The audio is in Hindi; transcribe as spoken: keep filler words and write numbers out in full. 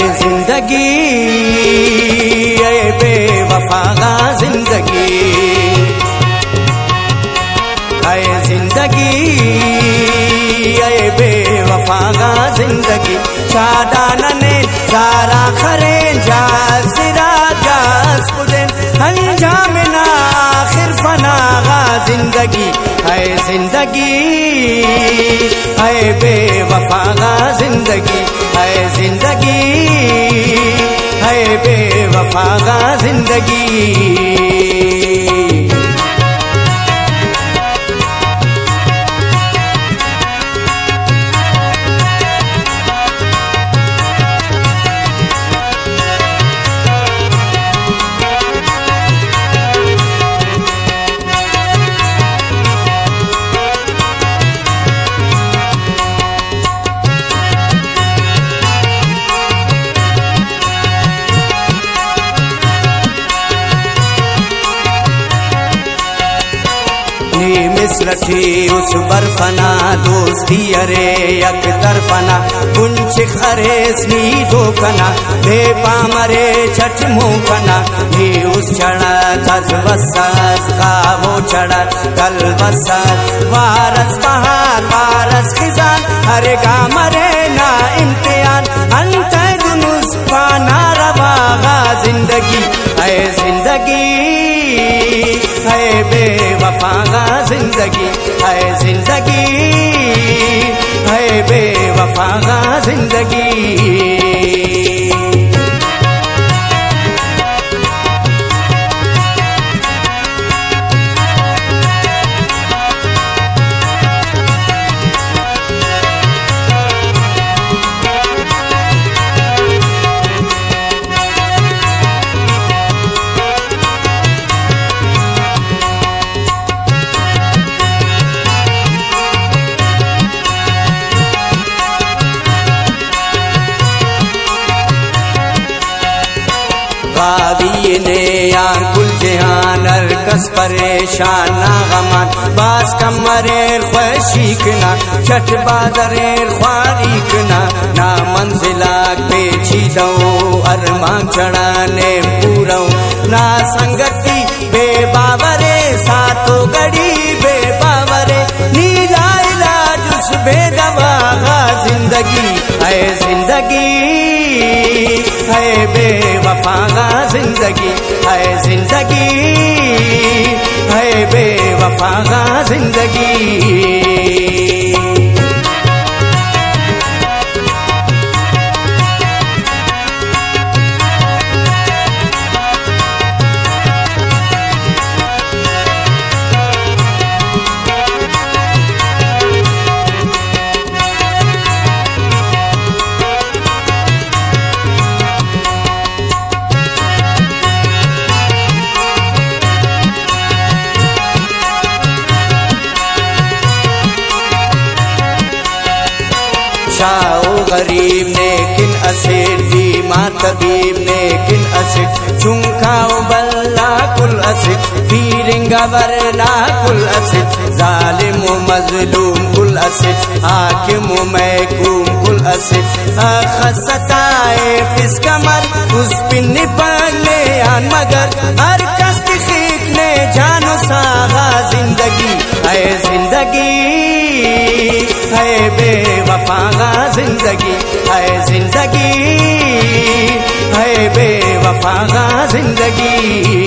जिंदगी ऐ बेवफा जिंदगी, ऐ जिंदगी ऐ बेवफा जिंदगी। शादानने सारा खरे जाज सिरा जाज खुदेन अंजामना आखिर फनागा जिंदगी। ऐ जिंदगी ऐ बेवफा जिंदगी, ऐ जिंदगी ऐ बेवफा जिंदगी। मिस्र थी उस बर्फना दोस्ती अरे यक तरफना कुंच खरेस नी धोकना बे पामरे छठ मुकना नी उस चढ़ा तज वसास का वो चढ़ा कल वसास वारस पहाड़ वारस खिजान अरे गामरे ना इम्तिहान अंत दुनुस पाना रवागा जिंदगी। ऐ जिंदगी ऐ बेवफा जिंदगी, ऐ जिंदगी ऐ बेवफा जिंदगी। ने या कुल जहान कस परेशान ना गमान बास कमरे ख्वाशिकना छठ बादरे ख्वारिकना ना मंजिला पेची दो अरमान चढ़ाने पूरा ना संगति बे बावरे सातो गड़ी बे बावरे नीला इलाज उस बेदवा जिंदगी। ऐ जिंदगी ऐ बेवफा जिंदगी, ऐ जिंदगी ऐ बेवफा जिंदगी। शाओ गरीब ने किन असीर बीमार तबीब ने किन असीर चुंखाओ बल्ला कुल असीर फीरिंगा वरना कुल असीर जालिम मजलूम कुल असीर हाकिम महकूम कुल असीर खसताए फिस कमर उस पिन पगले आन मगर हर कस्त खींचने जानो सागा जिंदगी। ऐ जिंदगी ऐ बेवफा जिंदगी, ऐ जिंदगी ऐ बेवफा जिंदगी।